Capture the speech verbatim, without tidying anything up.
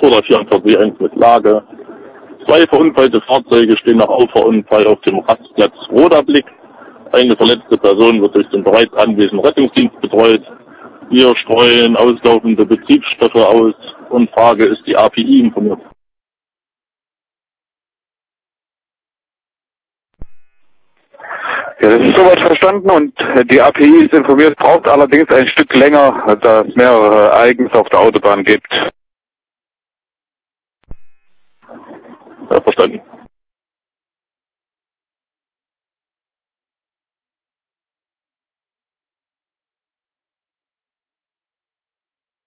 vor der vierundvierzig eins mit Lage. Zwei verunfallte Fahrzeuge stehen nach Auffahrunfall auf dem Rastplatz Roter Blick. Eine verletzte Person wird durch den bereits anwesenden Rettungsdienst betreut. Wir streuen auslaufende Betriebsstoffe aus und Frage, ist die A P I informiert? Ja, das ist soweit verstanden und die A P I ist informiert, braucht allerdings ein Stück länger, da es mehrere Ereignisse auf der Autobahn gibt. Ja, verstanden.